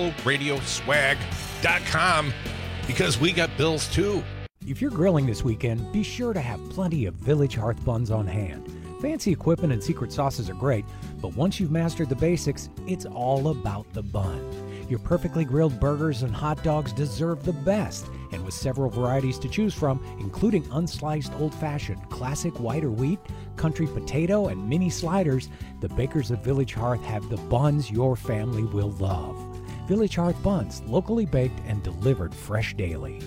DevilRadioswag.com because we got bills too. If you're grilling this weekend, be sure to have plenty of Village Hearth buns on hand. Fancy equipment and secret sauces are great, but once you've mastered the basics, it's all about the bun. Your perfectly grilled burgers and hot dogs deserve the best, and with several varieties to choose from, including unsliced old-fashioned, classic white or wheat, country potato, and mini sliders, the bakers of Village Hearth have the buns your family will love. Village Hearth buns, locally baked and delivered fresh daily.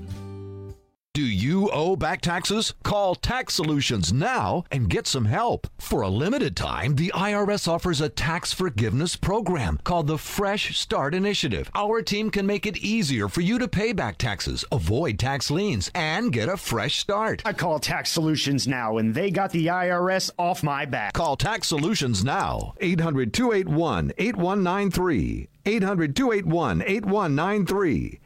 Do you owe back taxes? Call Tax Solutions now and get some help. For a limited time, the IRS offers a tax forgiveness program called the Fresh Start Initiative. Our team can make it easier for you to pay back taxes, avoid tax liens, and get a fresh start. I call Tax Solutions now, and they got the IRS off my back. Call Tax Solutions now. 800-281-8193. 800-281-8193.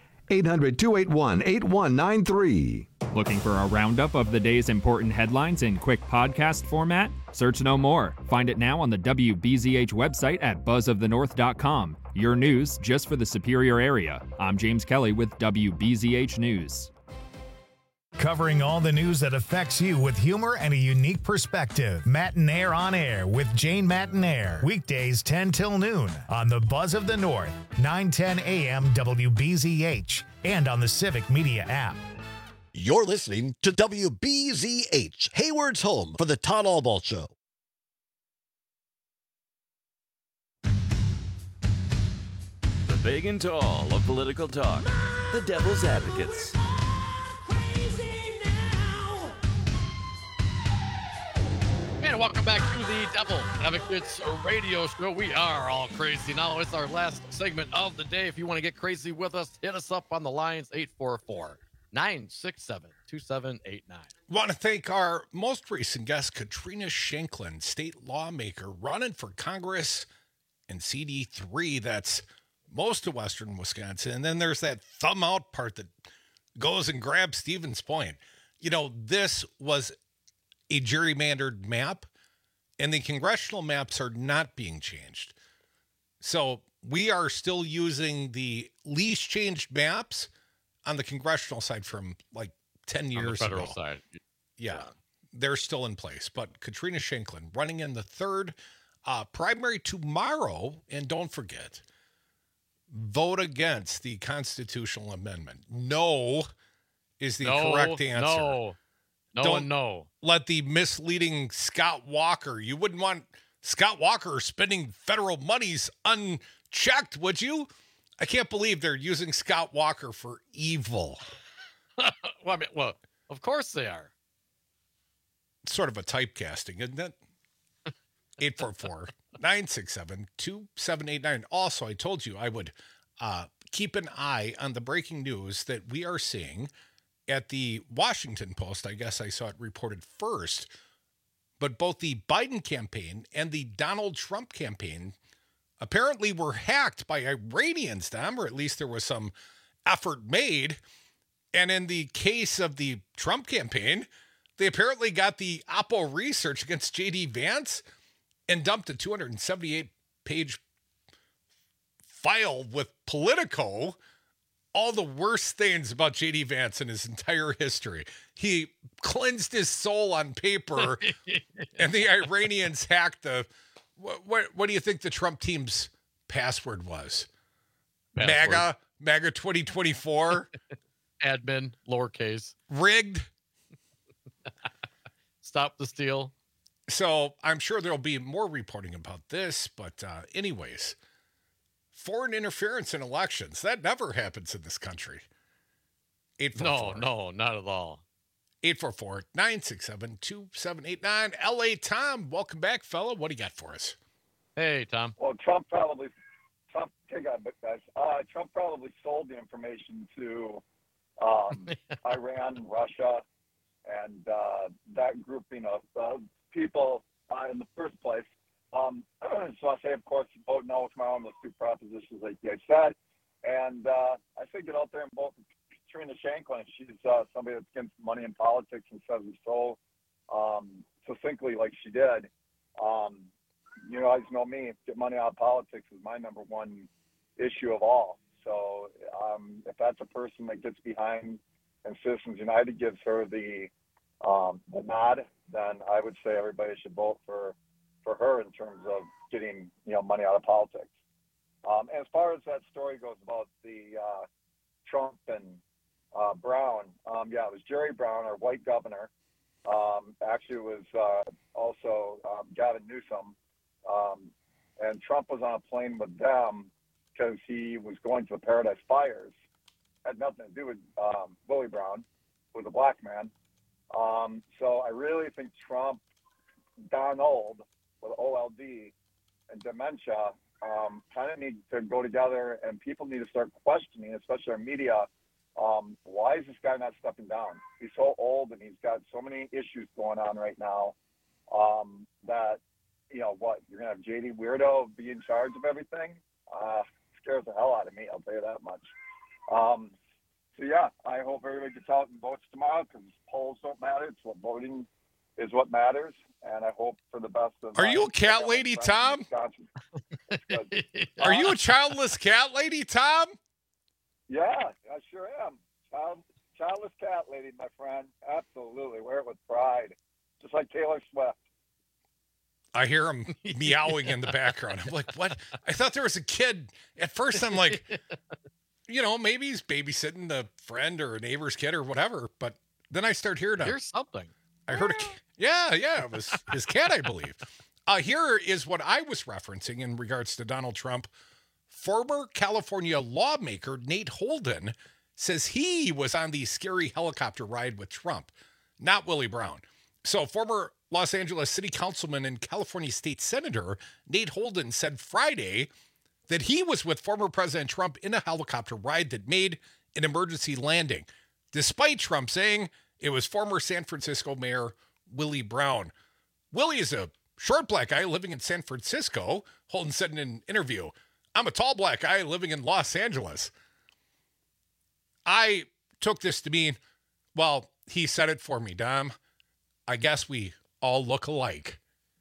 800-281-8193. Looking for a roundup of the day's important headlines in quick podcast format? Search no more. Find it now on the WBZH website at buzzofthenorth.com. Your news just for the Superior area. I'm James Kelly with WBZH News. Covering all the news that affects you with humor and a unique perspective. Matinaire on Air with Jane Matinaire. Weekdays 10 till noon on the Buzz of the North, 910 AM WBZH, and on the Civic Media app. You're listening to WBZH, Hayward's home for the Todd Albaugh Show. The big and tall of political talk. The Devil's Advocates. And welcome back to the Devil Advocates Radio Show. We are all crazy now. It's our last segment of the day. If you want to get crazy with us, hit us up on the lines, 844-967-2789. Want to thank our most recent guest, Katrina Shanklin, state lawmaker running for Congress in CD3. That's most of western Wisconsin. And then there's that thumb out part that goes and grabs Stevens Point. You know, this was a gerrymandered map, and the congressional maps are not being changed. So we are still using the least changed maps on the congressional side from like 10 years ago. On the federal side. Yeah, they're still in place. But Katrina Shanklin running in the third primary tomorrow. And don't forget, vote against the constitutional amendment. No is the correct answer. No. Let the misleading Scott Walker. You wouldn't want Scott Walker spending federal monies unchecked, would you? I can't believe they're using Scott Walker for evil. Well, of course they are. It's sort of a typecasting, isn't it? 844-967-2789. Also, I told you I would keep an eye on the breaking news that we are seeing at the Washington Post. I guess I saw it reported first, but both the Biden campaign and the Donald Trump campaign apparently were hacked by Iranians, Tom, or at least there was some effort made. And in the case of the Trump campaign, they apparently got the Oppo research against J.D. Vance and dumped a 278-page file with Politico, all the worst things about J.D. Vance in his entire history. He cleansed his soul on paper, and the Iranians hacked the... What do you think the Trump team's password was? MAGA 2024? Admin, lowercase. Rigged? Stop the steal. So I'm sure there'll be more reporting about this, but anyways, foreign interference in elections, that never happens in this country. 844. No, not at all. 844-967-2789. L.A. Tom, welcome back, fella. What do you got for us? Hey, Tom. Well, Trump probably sold the information to Iran, Russia, and that grouping of people in the first place. So I say, of course, vote no tomorrow on those two propositions like you said. And I say get out there and vote for Katrina Shanklin. If she's somebody that's against money in politics and says it so succinctly like she did. You guys know me, get money out of politics is my number one issue of all. So if that's a person that gets behind and Citizens United gives her the nod, then I would say everybody should vote for her in terms of getting money out of politics. And as far as that story goes about the Trump and Brown, it was Jerry Brown, our white governor. Actually, it was also Gavin Newsom. And Trump was on a plane with them because he was going to the Paradise Fires. Had nothing to do with Willie Brown, who was a black man. So I really think Trump, Donald, with OLD, and dementia, kind of need to go together, and people need to start questioning, especially our media, why is this guy not stepping down? He's so old, and he's got so many issues going on right now that, you're going to have J.D. Weirdo be in charge of everything? Scares the hell out of me, I'll tell you that much. I hope everybody gets out and votes tomorrow because polls don't matter. It's what voting is what matters, and I hope for the best of. Are you a cat lady, Tom? Are you a childless cat lady, Tom? Yeah, I sure am. Childless cat lady, my friend. Absolutely. Wear it with pride. Just like Taylor Swift. I hear him meowing in the background. I'm like, what? I thought there was a kid. At first, I'm like, maybe he's babysitting a friend or a neighbor's kid or whatever. But then I start hearing Here's something. I heard it was his cat, I believe. Here is what I was referencing in regards to Donald Trump. Former California lawmaker Nate Holden says he was on the scary helicopter ride with Trump, not Willie Brown. So former Los Angeles City Councilman and California State Senator Nate Holden said Friday that he was with former President Trump in a helicopter ride that made an emergency landing, despite Trump saying it was former San Francisco Mayor Willie Brown. Willie is a short black guy living in San Francisco, Holden said in an interview. I'm a tall black guy living in Los Angeles. I took this to mean, well, he said it for me, Dom. I guess we all look alike.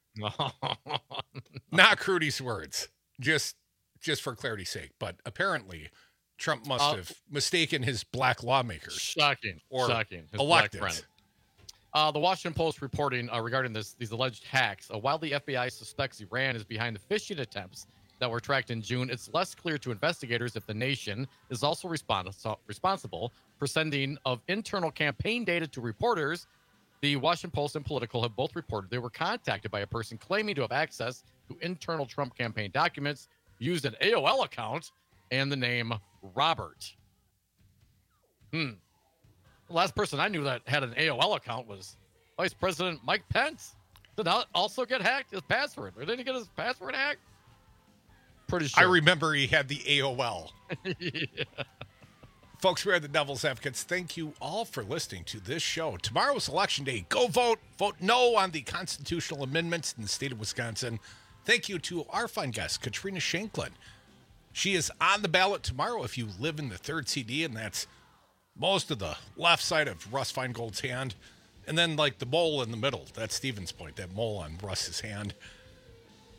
Not Crudy's words, just for clarity's sake. But apparently, Trump must have mistaken his black lawmakers. Shocking. Or Shocking. His elected. Black friend. The Washington Post reporting regarding these alleged hacks. While the FBI suspects Iran is behind the phishing attempts that were tracked in June, it's less clear to investigators if the nation is also responsible for sending of internal campaign data to reporters. The Washington Post and Politico have both reported they were contacted by a person claiming to have access to internal Trump campaign documents, used an AOL account, and the name Robert. The last person I knew that had an AOL account was Vice President Mike Pence. Did not also get hacked, his password. Or didn't he get his password hacked? Pretty sure. I remember he had the AOL. Yeah. Folks, we are the Devil's Advocates. Thank you all for listening to this show. Tomorrow's Election Day. Go vote. Vote no on the constitutional amendments in the state of Wisconsin. Thank you to our fine guest, Katrina Shanklin. She is on the ballot tomorrow if you live in the 3rd CD, and that's most of the left side of Russ Feingold's hand. And then, like, the mole in the middle. That's Stevens Point, that mole on Russ's hand.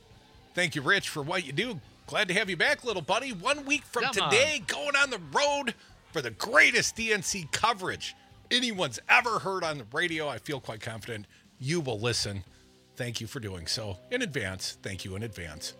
Thank you, Rich, for what you do. Glad to have you back, little buddy. 1 week from today, going on the road for the greatest DNC coverage anyone's ever heard on the radio. I feel quite confident you will listen. Thank you for doing so in advance. Thank you in advance.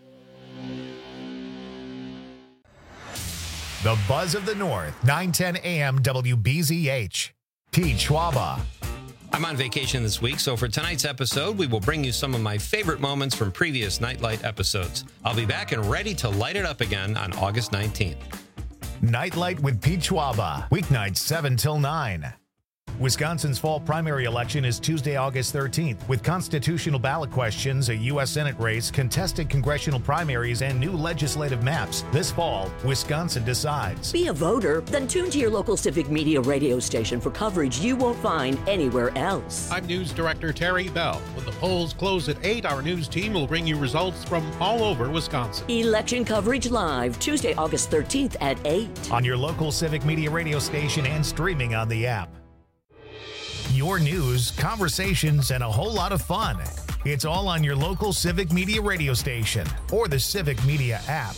The Buzz of the North, 910 AM WBZH. Pete Schwaba. I'm on vacation this week, so for tonight's episode, we will bring you some of my favorite moments from previous Nightlight episodes. I'll be back and ready to light it up again on August 19th. Nightlight with Pete Schwaba, weeknights 7 till 9. Wisconsin's fall primary election is Tuesday, August 13th, with constitutional ballot questions, a U.S. Senate race, contested congressional primaries, and new legislative maps. This fall, Wisconsin decides. Be a voter? Then tune to your local civic media radio station for coverage you won't find anywhere else. I'm News Director Terry Bell. When the polls close at 8, our news team will bring you results from all over Wisconsin. Election coverage live, Tuesday, August 13th at 8. On your local civic media radio station and streaming on the app. Your news, conversations, and a whole lot of fun. It's all on your local Civic Media radio station or the Civic Media app.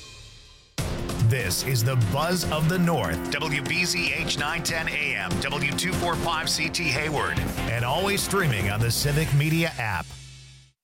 This is the Buzz of the North, WBZH 910 AM, W245CT Hayward, and always streaming on the Civic Media app.